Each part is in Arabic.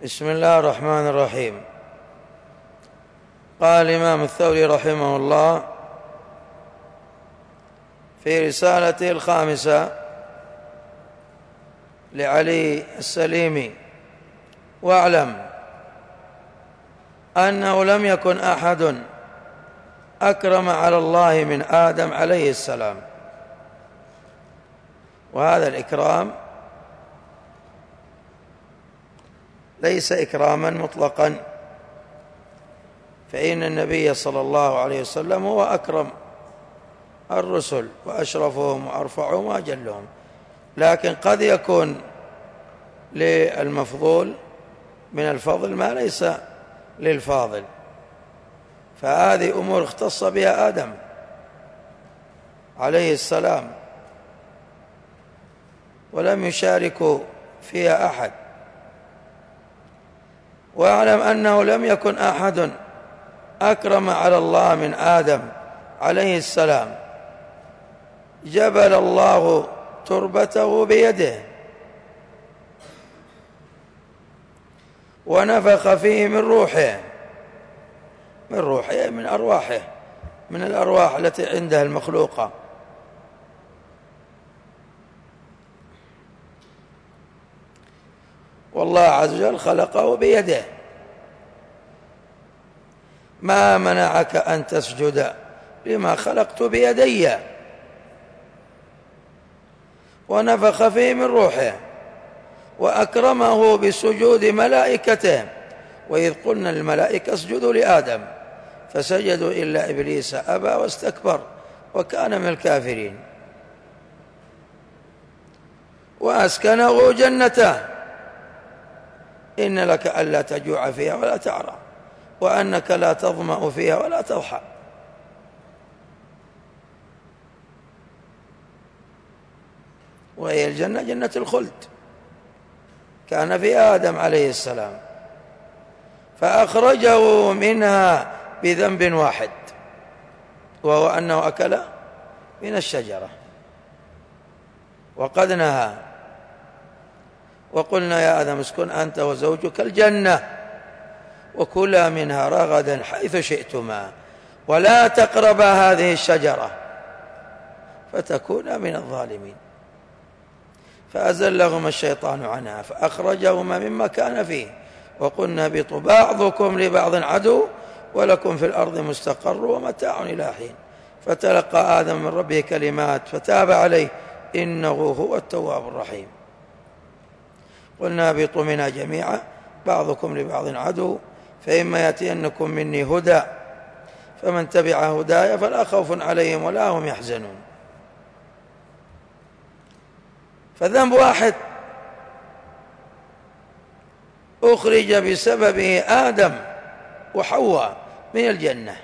بسم الله الرحمن الرحيم. قال الإمام الثوري رحمه الله في رسالته الخامسة لعلي السليمي: واعلم أنه لم يكن أحد أكرم على الله من آدم عليه السلام. وهذا الإكرام ليس إكراما مطلقا، فإن النبي صلى الله عليه وسلم هو أكرم الرسل وأشرفهم وأرفعهم وأجلهم، لكن قد يكون للمفضول من الفضل ما ليس للفاضل، فهذه أمور اختص بها آدم عليه السلام ولم يشارك فيها أحد. واعلم أنه لم يكن أحد أكرم على الله من آدم عليه السلام. جبل الله تربته بيده ونفخ فيه من روحه، من أرواحه، من الأرواح التي عندها المخلوقة. والله عز وجل خلقه بيده. ما منعك أن تسجد لما خلقت بيدي؟ ونفخ فيه من روحه وأكرمه بسجود ملائكته. وإذ قلنا للملائكة اسجدوا لآدم فسجدوا إلا إبليس أبى واستكبر وكان من الكافرين. وأسكنه جنته: إن لك ألا تجوع فيها ولا تعرى وأنك لا تظمأ فيها ولا تضحى. وهي الجنة جنة الخلد كان في آدم عليه السلام، فأخرجه منها بذنب واحد، وهو أنه أكل من الشجرة. وقد نهى وقلنا يا آدم اسكن أنت وزوجك الجنة وكلا منها رغدا حيث شئتما ولا تقربا هذه الشجرة فتكونا من الظالمين. فأزلهما الشيطان عنها فأخرجهما مما كان فيه وقلنا اهبطوا بعضكم لبعض عدو ولكم في الأرض مستقر ومتاع إلى حين. فتلقى آدم من ربه كلمات فتاب عليه إنه هو التواب الرحيم. قلنا اهبطوا منها جميعا بعضكم لبعض عدو فإما يأتينكم مني هدى فمن تبع هداي فلا خوف عليهم ولا هم يحزنون. فذنب واحد أخرج بسببه آدم وحواء من الجنة.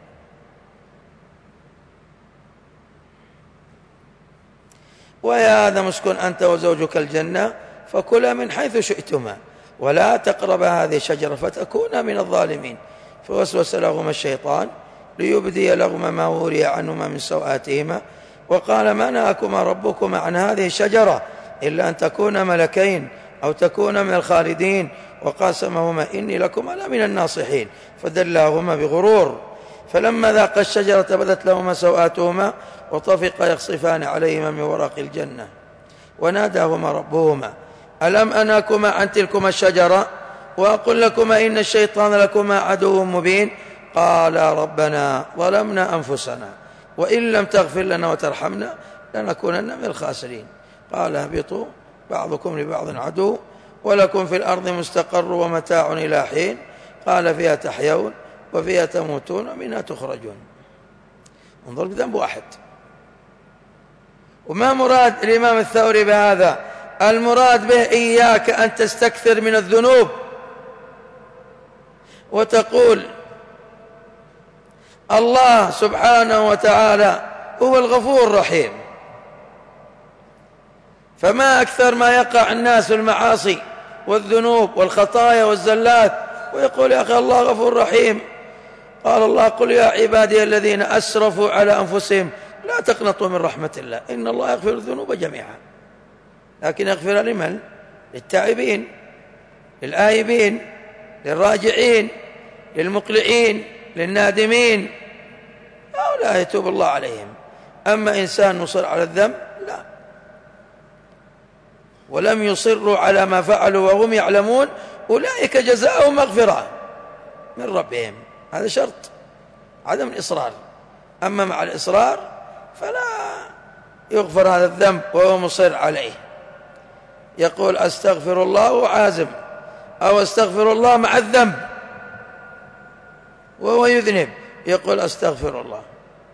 ويا آدم اسكن أنت وزوجك الجنة فكلا من حيث شئتما ولا تقربا هذه الشجرة فتكونا من الظالمين. فوسوس لهما الشيطان ليبدي لهما ما وري عنهما من سوآتهما وقال ما نهاكما ربكما عن هذه الشجرة إلا أن تكونا ملكين أو تكونا من الخالدين وقاسمهما إني لكما لمن الناصحين فدلاهما بغرور. فلما ذاقا الشجرة بدت لهما سوآتهما وطفقا يخصفان عليهما من ورق الجنة وناداهما ربهما ألم أنهكما عن تلكما الشجرة وأقل لكما إن الشيطان لكما عدو مبين؟ قالا ربنا ظلمنا أنفسنا وإن لم تغفر لنا وترحمنا لنكونن من الخاسرين. قال اهبطوا بعضكم لبعض عدو ولكم في الأرض مستقر ومتاع إلى حين. قال فيها تحيون وفيها تموتون ومنها تخرجون. انظر بذنب واحد. وما مراد الإمام الثوري بهذا؟ المراد به إياك أن تستكثر من الذنوب وتقول الله سبحانه وتعالى هو الغفور الرحيم، فما أكثر ما يقع الناس المعاصي والذنوب والخطايا والزلات ويقول يا أخي الله غفور رحيم. قال الله قل يا عبادي الذين أسرفوا على أنفسهم لا تقنطوا من رحمة الله إن الله يغفر الذنوب جميعا، لكن يغفر لمن؟ للتائبين للآيبين، للراجعين، للمقلعين، للنادمين، هؤلاء يتوب الله عليهم. أما إنسان مصر على الذنب لا، ولم يصروا على ما فعلوا وهم يعلمون أولئك جزاؤهم مغفرة من ربهم. هذا شرط عدم الإصرار. أما مع الإصرار فلا يغفر هذا الذنب وهو مصر عليه. يقول أستغفر الله وعازم، أو أستغفر الله مع الذنب وهو يذنب، يقول أستغفر الله.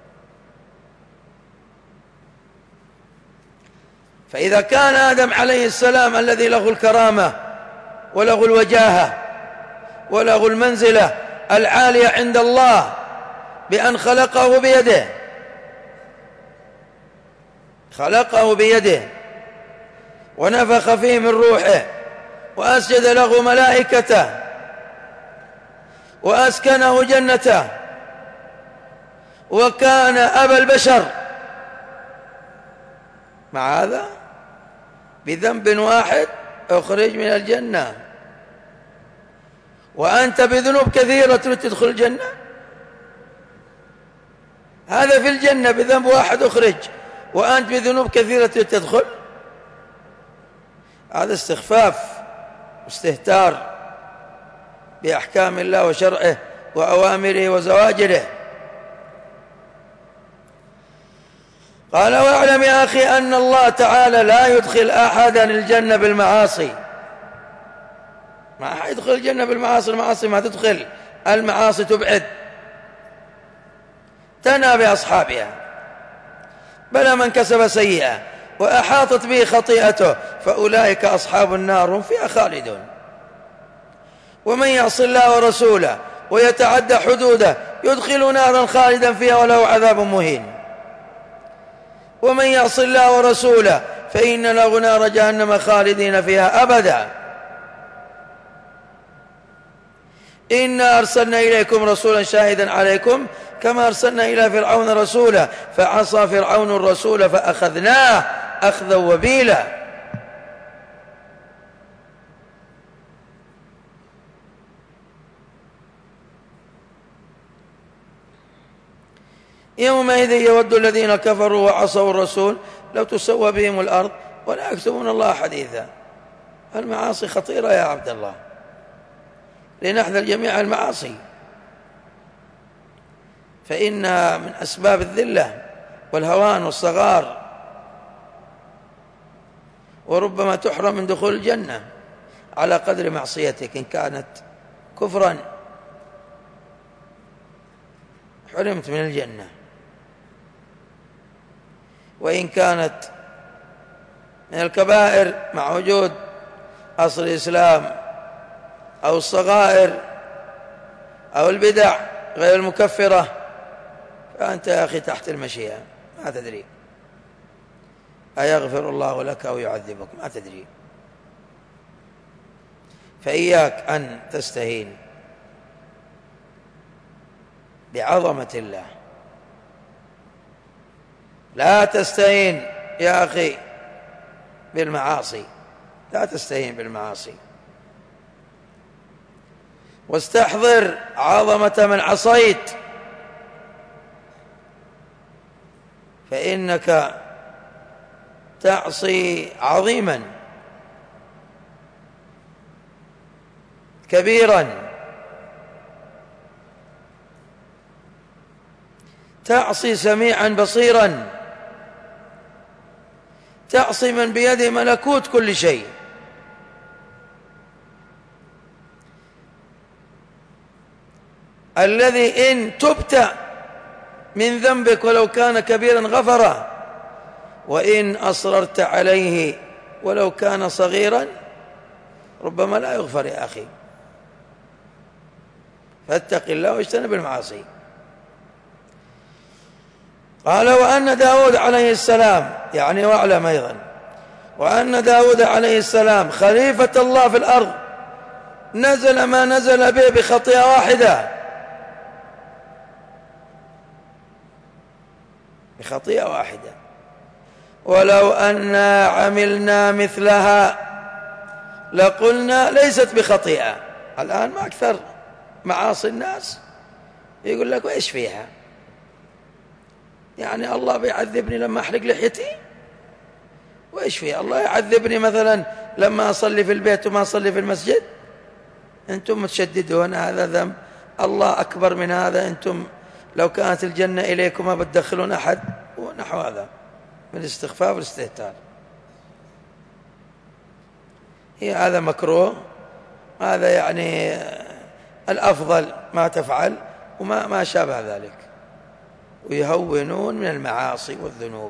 فإذا كان آدم عليه السلام الذي له الكرامة وله الوجاهة وله المنزلة العالية عند الله بأن خلقه بيده، خلقه بيده ونفخ فيه من روحه وأسجد له ملائكته وأسكنه جنته وكان أبا البشر، مع هذا بذنب واحد أخرج من الجنة، وأنت بذنوب كثيرة تدخل الجنة. هذا في الجنة بذنب واحد أخرج، وأنت بذنوب كثيرة تدخل. هذا استخفاف واستهتار بأحكام الله وشرعه وأوامره وزواجره. قال واعلم يا أخي أن الله تعالى لا يدخل أحدا الجنة بالمعاصي. ما يدخل الجنة بالمعاصي، المعاصي ما تدخل، المعاصي تبعد تنى بأصحابها. بل من كسب سيئة وأحاطت به خطيئته فأولئك أصحاب النار هم فيها خالدون. ومن يعص الله ورسوله ويتعدى حدوده يدخل نارا خالدا فيها وله عذاب مهين. ومن يعص الله ورسوله فإن له نار جهنم خالدين فيها أبدا. إنا أرسلنا إليكم رسولا شاهدا عليكم كما أرسلنا إلى فرعون رسولا فعصى فرعون الرسول فأخذناه أخذا وبيلا. يومئذ يود الذين كفروا وعصوا الرسول لو تسوى بهم الأرض ولا يكتمون الله حديثا. المعاصي خطيرة يا عبد الله، لنحذر جميع المعاصي، فإنها من أسباب الذلة والهوان والصغار، وربما تحرم من دخول الجنة على قدر معصيتك. إن كانت كفرا حرمت من الجنة، وإن كانت من الكبائر مع وجود أصل الإسلام أو الصغائر أو البدع غير المكفرة فأنت يا أخي تحت المشيئة، ما تدري أيغفر الله لك أو يعذبك، ما تدري. فإياك أن تستهين بعظمة الله، لا تستهين يا أخي بالمعاصي، لا تستهين بالمعاصي، واستحضر عظمة من عصيت، فإنك تعصي عظيما كبيرا، تعصي سميعا بصيرا، تعصي من بيده ملكوت كل شيء، الذي إن تبت من ذنبك ولو كان كبيرا غفره، وإن أصررت عليه ولو كان صغيرا ربما لا يغفر يا أخي. فاتق الله واجتنب المعاصي. قال وأن داود عليه السلام، يعني واعلم أيضا وأن داود عليه السلام خليفة الله في الأرض نزل ما نزل به بخطيئة واحدة، بخطيئة واحدة. ولو أنا عملنا مثلها لقلنا ليست بخطيئة. الآن ما أكثر معاصي الناس، يقول لك وإيش فيها؟ يعني الله بيعذبني لما أحلق لحيتي؟ وإيش فيها؟ الله يعذبني مثلا لما أصلي في البيت وما أصلي في المسجد؟ أنتم متشددون، هذا ذنب. الله أكبر من هذا. أنتم لو كانت الجنة إليكم ما بتدخلون أحد، ونحو هذا من الاستخفاف والاستهتار. هذا مكروه، هذا يعني الأفضل ما تفعل وما شابه ذلك، ويهونون من المعاصي والذنوب.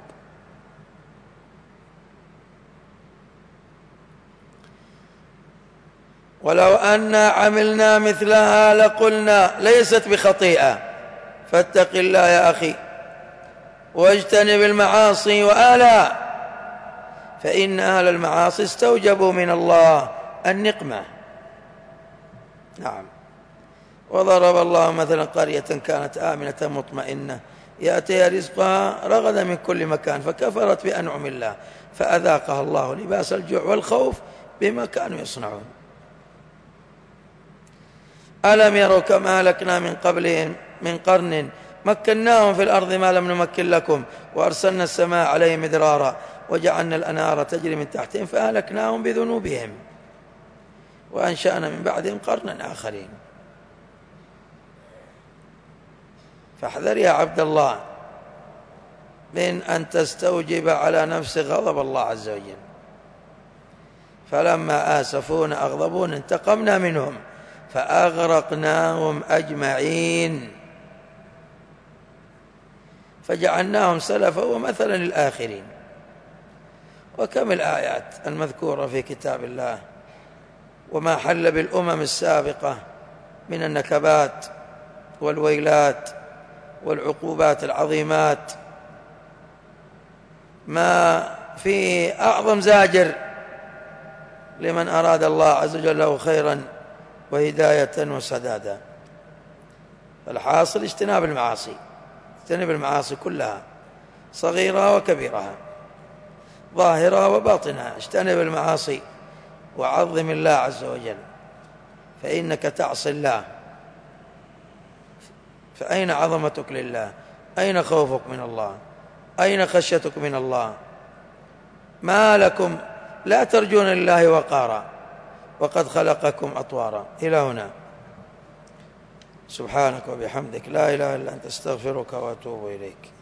ولو أنا عملنا مثلها لقلنا ليست بخطيئة. فاتق الله يا أخي واجتنب المعاصي وآلها، فإن أهل المعاصي استوجبوا من الله النقمة. نعم. وضرب الله مثلا قرية كانت آمنة مطمئنة يأتيها رزقها رغدا من كل مكان فكفرت بأنعم الله فأذاقها الله لباس الجوع والخوف بما كانوا يصنعون. ألم يروا كما أهلكنا من قبلهم من قرن مكناهم في الأرض ما لم نمكن لكم وأرسلنا السماء عليهم مدرارا وجعلنا الأنهار تجري من تحتهم فأهلكناهم بذنوبهم وأنشأنا من بعدهم قرنا آخرين. فاحذر يا عبد الله من أن تستوجب على نفسك غضب الله عز وجل. فلما آسفونا أغضبون انتقمنا منهم فأغرقناهم أجمعين فجعلناهم سلفا ومثلا للآخرين. وكم الآيات المذكورة في كتاب الله وما حل بالأمم السابقة من النكبات والويلات والعقوبات العظيمات، ما في أعظم زاجر لمن أراد الله عز وجل له خيرا وهداية وسدادا. فالحاصل اجتناب المعاصي، اجتنب المعاصي كلها صغيرها وكبيرها ظاهرها وباطنها. اجتنب المعاصي وعظم الله عز وجل، فإنك تعصي الله. فأين عظمتك لله؟ أين خوفك من الله؟ أين خشيتك من الله؟ ما لكم لا ترجون لله وقارا وقد خلقكم أطوارا. إلى هنا. سبحانك وبحمدك لا إله إلا أنت استغفرك وأتوب إليك.